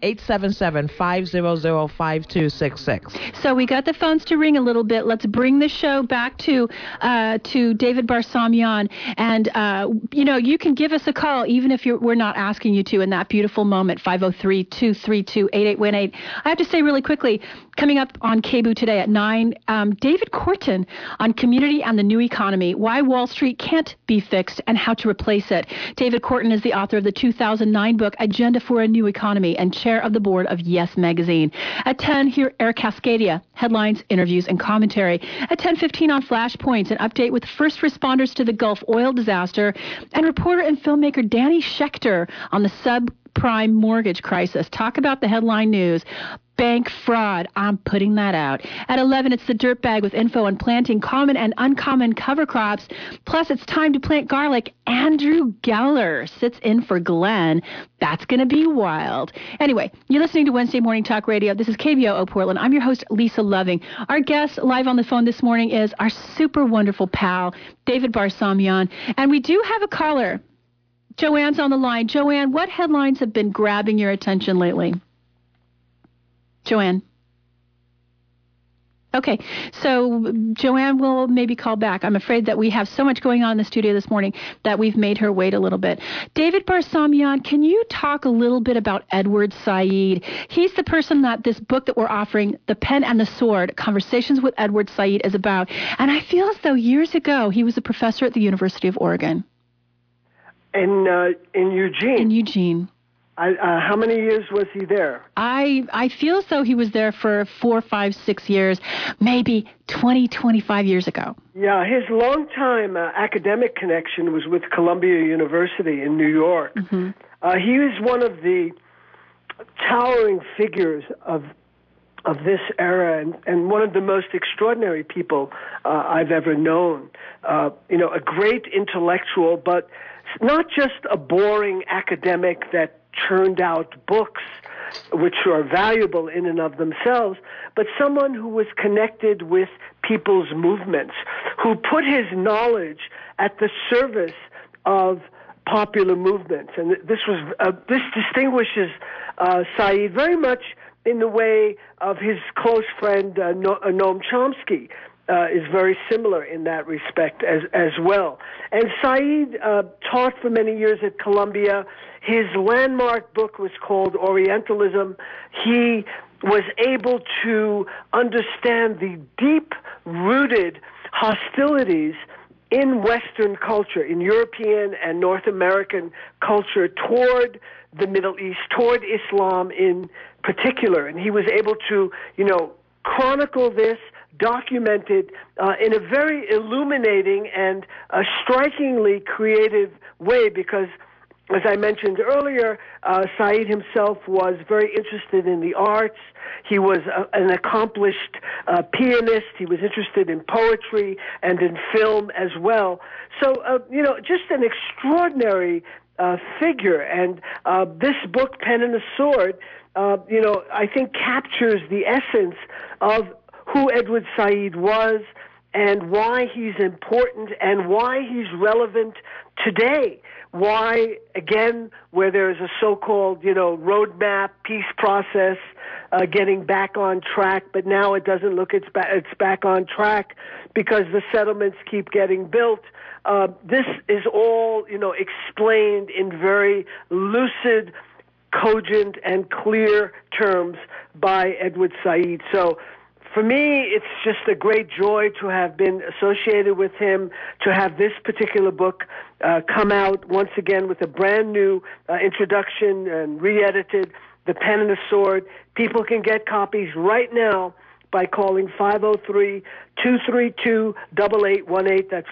877-500-5266. So we got the phones to ring a little bit. Let's bring the show back to David Barsamian. And, you know, you can give us a call even if we're not asking you to in that beautiful moment, 503-232-8818. I have to say really quickly, coming up on KBOO today at 9, David Korten on community and the new economy, why Wall Street can't be fixed and how to replace it. David Korten is the author of the 2009 book, Agenda for a New Economy, and chair of the board of Yes Magazine. At 10, hear Eric Cascadia, headlines, interviews, and commentary. At 10:15 on Flashpoints, an update with first responders to the Gulf oil disaster, and reporter and filmmaker Danny Schechter on the subprime mortgage crisis. Talk about the headline news. Bank fraud. I'm putting that out. At 11, it's the Dirt Bag with info on planting common and uncommon cover crops. Plus, it's time to plant garlic. Andrew Geller sits in for Glenn. That's going to be wild. Anyway, you're listening to Wednesday Morning Talk Radio. This is KBOO Portland. I'm your host, Lisa Loving. Our guest live on the phone this morning is our super wonderful pal, David Barsamian. And we do have a caller. Joanne's on the line. Joanne, what headlines have been grabbing your attention lately? Joanne. Okay, so Joanne will maybe call back. I'm afraid that we have so much going on in the studio this morning that we've made her wait a little bit. David Barsamian, can you talk a little bit about Edward Said? He's the person that this book that we're offering, The Pen and the Sword, Conversations with Edward Said, is about. And I feel as though years ago he was a professor at the University of Oregon. In Eugene. In Eugene. How many years was he there? I feel as though he was there for 4, 5, 6 years, maybe 20, 25 years ago. Yeah, his longtime academic connection was with Columbia University in New York. Mm-hmm. He was one of the towering figures of this era and one of the most extraordinary people I've ever known. A great intellectual, but not just a boring academic that churned out books which are valuable in and of themselves, but someone who was connected with people's movements, who put his knowledge at the service of popular movements. And this distinguishes Said very much in the way of his close friend Noam Chomsky. Is very similar in that respect as well. And Said taught for many years at Columbia. His landmark book was called Orientalism. He was able to understand the deep-rooted hostilities in Western culture, in European and North American culture toward the Middle East, toward Islam in particular. And he was able to, chronicle this, documented in a very illuminating and strikingly creative way, because as I mentioned earlier, Saeed himself was very interested in the arts. He was an accomplished pianist. He was interested in poetry and in film as well. So, just an extraordinary figure. And this book, Pen and the Sword, I think captures the essence of who Edward Said was and why he's important and why he's relevant today. Why, again, where there's a so-called, roadmap, peace process, getting back on track, but now it doesn't look it's back on track because the settlements keep getting built. This is all, explained in very lucid, cogent, and clear terms by Edward Said. So for me, it's just a great joy to have been associated with him, to have this particular book come out once again with a brand new introduction and re-edited, The Pen and the Sword. People can get copies right now by calling 503-232-8818. That's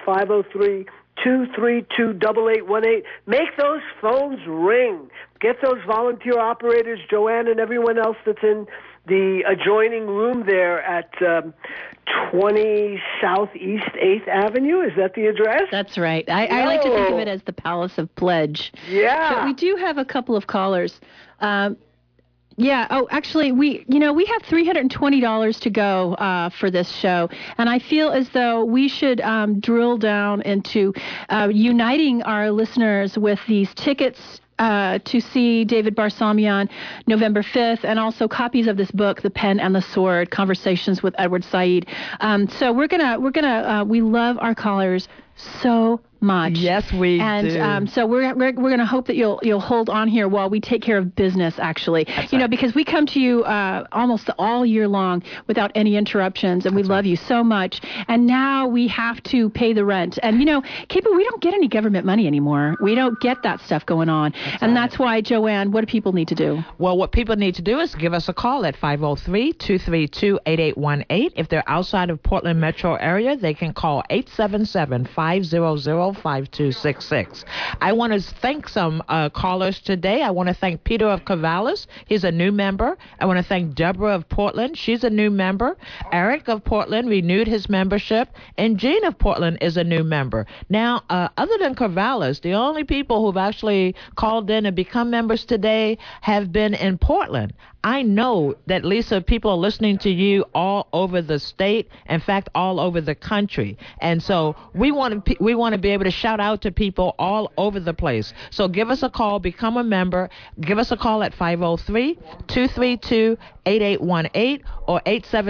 503-232-8818. Make those phones ring. Get those volunteer operators, Joanne and everyone else that's in the adjoining room there at 20 Southeast 8th Avenue. Is that the address? That's right. I like to think of it as the Palace of Pledge. Yeah. But we do have a couple of callers. Yeah. Oh, actually, we have $320 to go for this show, and I feel as though we should drill down into uniting our listeners with these tickets to see David Barsamian November 5th, and also copies of this book, The Pen and the Sword: Conversations with Edward Said. So we love our callers so much. Yes, we do. And so we're going to hope that you'll hold on here while we take care of business. Actually, That's right. Because we come to you almost all year long without any interruptions, and we love you so much. And now we have to pay the rent. And Caper, we don't get any government money anymore. We don't get that stuff going on, that's why, Joanne, what do people need to do? Well, what people need to do is give us a call at 503-232-8818. If they're outside of Portland metro area, they can call 877-500-5266. I want to thank some callers today. I want to thank Peter of Corvallis. He's a new member. I want to thank Deborah of Portland. She's a new member. Eric of Portland renewed his membership. And Jean of Portland is a new member. Now, other than Corvallis, the only people who've actually called in and become members today have been in Portland. I know that, Lisa, people are listening to you all over the state, in fact, all over the country. And so we want to be able to shout out to people all over the place. So give us a call, become a member. Give us a call at 503-232-8818 or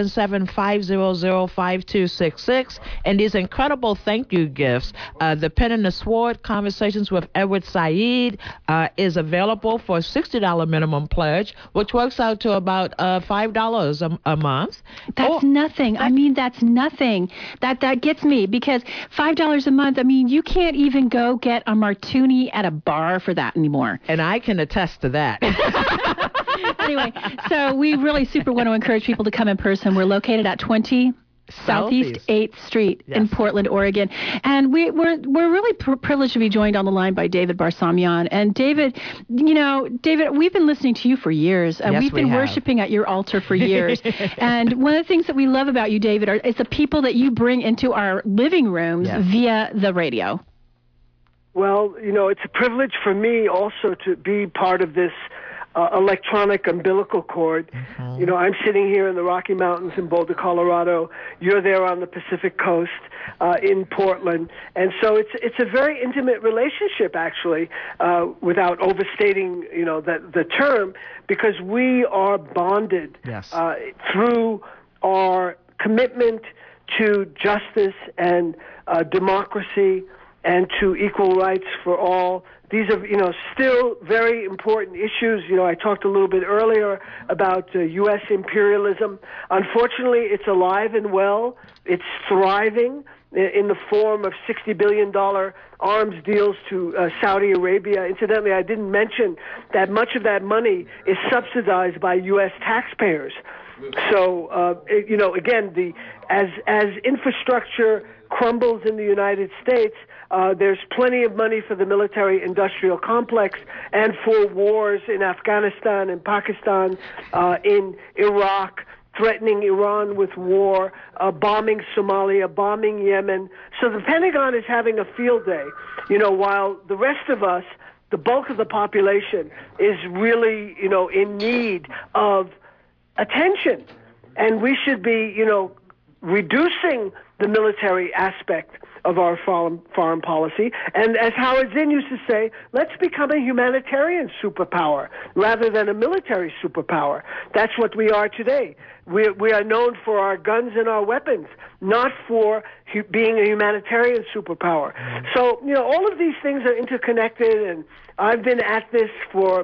877-500-5266. And these incredible thank you gifts, The Pen and the Sword: Conversations with Edward Said, is available for a $60 minimum pledge, which works out to about $5 a month. That's nothing. I mean, that's nothing. That gets me, because $5 a month, I mean, you can't even go get a martini at a bar for that anymore. And I can attest to that. Anyway, so we really super want to encourage people to come in person. We're located at 20 Southeast 8th Street in Portland, Oregon. And we're really privileged to be joined on the line by David Barsamian. And David, we've been listening to you for years. We've been worshiping at your altar for years. And one of the things that we love about you, David, is the people that you bring into our living rooms via the radio. Well, it's a privilege for me also to be part of this electronic umbilical cord. Mm-hmm. I'm sitting here in the Rocky Mountains in Boulder, Colorado. You're there on the Pacific Coast in Portland. And so it's a very intimate relationship, actually, without overstating, the term, because we are bonded through our commitment to justice and democracy and to equal rights for all. These are, still very important issues. I talked a little bit earlier about U.S. imperialism. Unfortunately, it's alive and well. It's thriving in the form of $60 billion arms deals to Saudi Arabia. Incidentally, I didn't mention that much of that money is subsidized by U.S. taxpayers. So, again, as infrastructure crumbles in the United States, there's plenty of money for the military-industrial complex and for wars in Afghanistan and Pakistan, in Iraq, threatening Iran with war, bombing Somalia, bombing Yemen. So the Pentagon is having a field day, while the rest of us, the bulk of the population, is really, in need of attention. And we should be, reducing the military aspect of our foreign policy. And as Howard Zinn used to say, let's become a humanitarian superpower rather than a military superpower. That's what we are today. We are known for our guns and our weapons, not for being a humanitarian superpower. So, all of these things are interconnected, and I've been at this for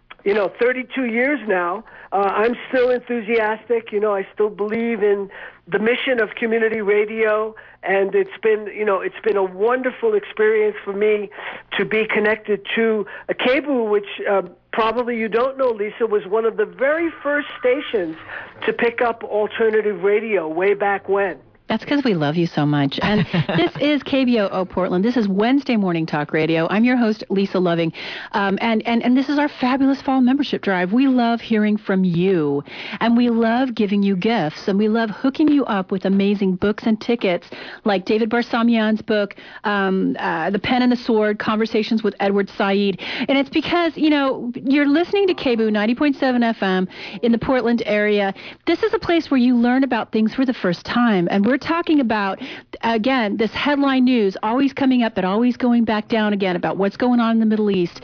32 years now. I'm still enthusiastic. I still believe in the mission of community radio, and it's been a wonderful experience for me to be connected to a KBOO, which probably you don't know, Lisa, was one of the very first stations to pick up alternative radio way back when. That's because we love you so much. And this is KBOO Portland. This is Wednesday Morning Talk Radio. I'm your host, Lisa Loving. And this is our fabulous fall membership drive. We love hearing from you. And we love giving you gifts. And we love hooking you up with amazing books and tickets like David Barsamian's book, The Pen and the Sword, Conversations with Edward Said. And it's because, you're listening to KBOO 90.7 FM in the Portland area. This is a place where you learn about things for the first time. And we're talking about, again, this headline news always coming up but always going back down again about what's going on in the Middle East,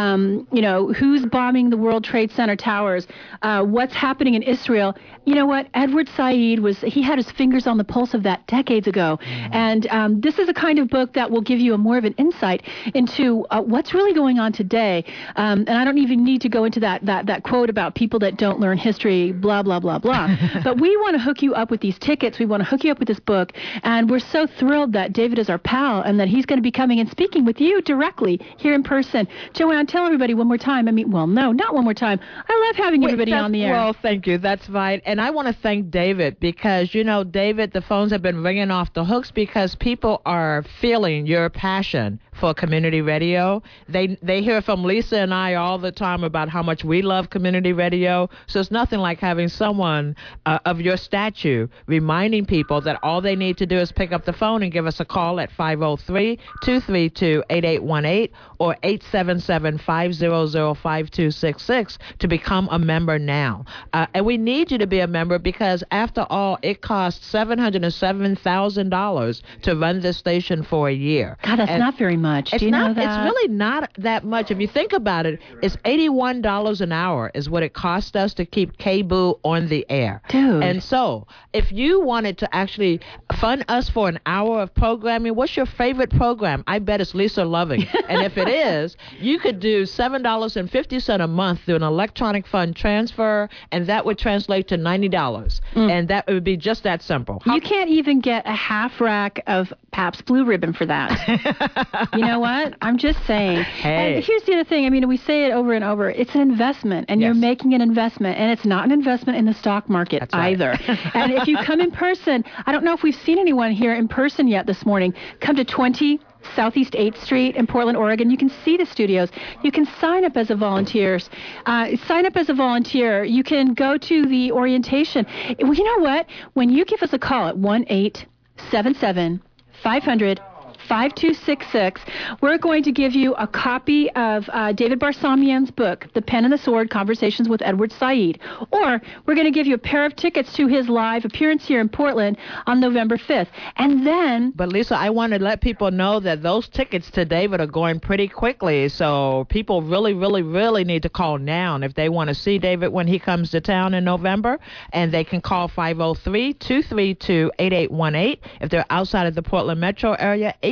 who's bombing the World Trade Center towers, what's happening in Israel. You know what? Edward Said he had his fingers on the pulse of that decades ago. And this is a kind of book that will give you more of an insight into what's really going on today. And I don't even need to go into that quote about people that don't learn history, blah, blah, blah, blah. But we want to hook you up with these tickets. We want to hook you up with this book, and we're so thrilled that David is our pal and that he's going to be coming and speaking with you directly here in person. Joanne, tell everybody one more time. No, not one more time. I love having everybody on the air. Well, thank you. That's right. And I want to thank David because, David, the phones have been ringing off the hooks because people are feeling your passion for community radio. They hear from Lisa and I all the time about how much we love community radio. So it's nothing like having someone of your stature reminding people that all they need to do is pick up the phone and give us a call at 503-232-8818 or 877-500-5266 to become a member now. And we need you to be a member because, after all, it costs $707,000 to run this station for a year. God, that's not very much. Do you know that? It's really not that much. If you think about it, it's $81 an hour is what it costs us to keep KBOO on the air. Dude. And so, if you wanted to actually fund us for an hour of programming, what's your favorite program? I bet it's Lisa Loving. And if it is, you could do $7.50 a month through an electronic fund transfer, and that would translate to $90. And that would be just that simple. You can't even get a half rack of Pabst Blue Ribbon for that. You know what? I'm just saying. Hey. And here's the other thing. We say it over and over. It's an investment, and you're making an investment, and it's not an investment in the stock market either. And if you come in person, I don't know if we've seen anyone here in person yet this morning. Come to 20 Southeast 8th Street in Portland, Oregon. You can see the studios. You can sign up as a volunteer. You can go to the orientation. Well, you know what? When you give us a call at 1-877-500-5266, we're going to give you a copy of David Barsamian's book, The Pen and the Sword, Conversations with Edward Said. Or we're going to give you a pair of tickets to his live appearance here in Portland on November 5th. And then... But, Lisa, I want to let people know that those tickets to David are going pretty quickly, so people really, really, really need to call now if they want to see David when he comes to town in November. And they can call 503-232-8818. If they're outside of the Portland metro area,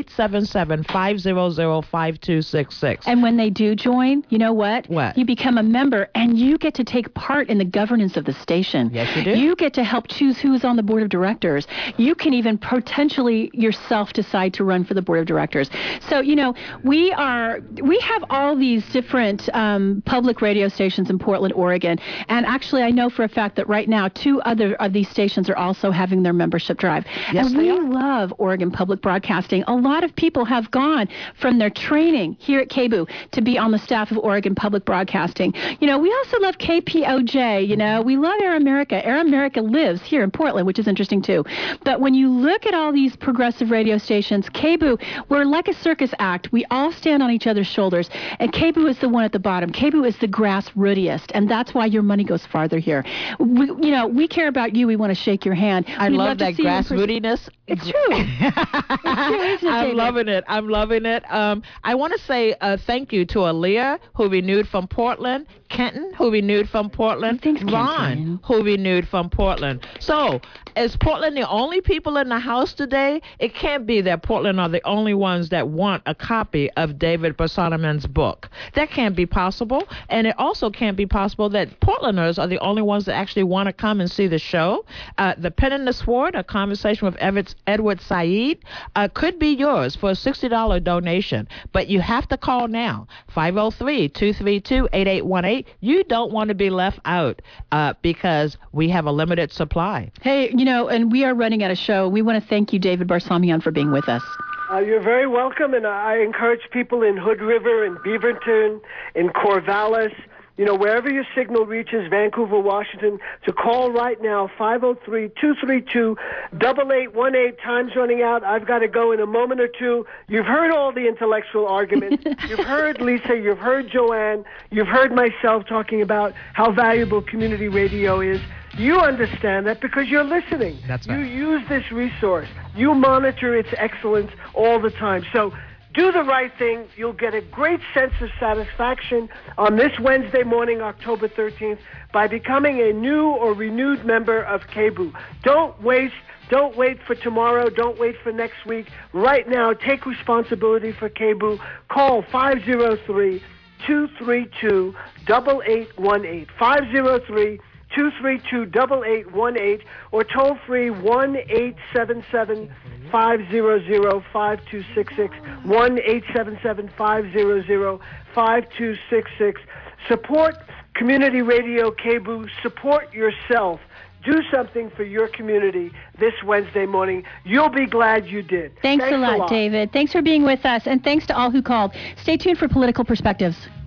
877-500-5266. And when they do join, you know what? What? You become a member, and you get to take part in the governance of the station. Yes, you do. You get to help choose who's on the board of directors. You can even potentially yourself decide to run for the board of directors. So, you know, we have all these different public radio stations in Portland, Oregon. And actually, I know for a fact that right now, 2 other of these stations are also having their membership drive. Yes, and we love Oregon Public Broadcasting. A lot of people have gone from their training here at KBOO to be on the staff of Oregon Public Broadcasting. You know, we also love KPOJ. You know, we love Air America. Air America lives here in Portland, which is interesting too. But when you look at all these progressive radio stations, KBOO, we're like a circus act. We all stand on each other's shoulders, and KBOO is the one at the bottom. KBOO is the grassrootiest, and that's why your money goes farther here. We care about you. We want to shake your hand. I love that grassrootiness. It's true. It's true, isn't it, I'm loving it. I'm loving it. I want to say thank you to Aaliyah, who renewed from Portland, Kenton, who renewed from Portland, Ron, who renewed from Portland. So, is Portland the only people in the house today? It can't be that Portland are the only ones that want a copy of David Bersoniman's book. That can't be possible. And it also can't be possible that Portlanders are the only ones that actually want to come and see the show. The Pen and the Sword, a conversation with Edward Said, could be yours for a $60 donation. But you have to call now, 503-232-8818. You don't want to be left out because we have a limited supply. Hey, you know, and we are running out of show. We want to thank you, David Barsamian, for being with us. You're very welcome, and I encourage people in Hood River, in Beaverton, in Corvallis, you know, wherever your signal reaches, Vancouver, Washington, to call right now, 503-232-8818. Time's running out. I've got to go in a moment or two. You've heard all the intellectual arguments. You've heard Lisa. You've heard Joanne. You've heard myself talking about how valuable community radio is. You understand that because you're listening. That's right. You use this resource. You monitor its excellence all the time. So do the right thing. You'll get a great sense of satisfaction on this Wednesday morning, October 13th, by becoming a new or renewed member of KBOO. Don't wait for tomorrow. Don't wait for next week. Right now, take responsibility for KBOO. Call 503-232-8818. 503-232-8818 or toll free 1-877-500-5266, 1-877-500-5266. Support Community Radio KBOO. Support yourself. Do something for your community this Wednesday morning. You'll be glad you did. Thanks a lot, David. Thanks for being with us, and thanks to all who called. Stay tuned for Political Perspectives.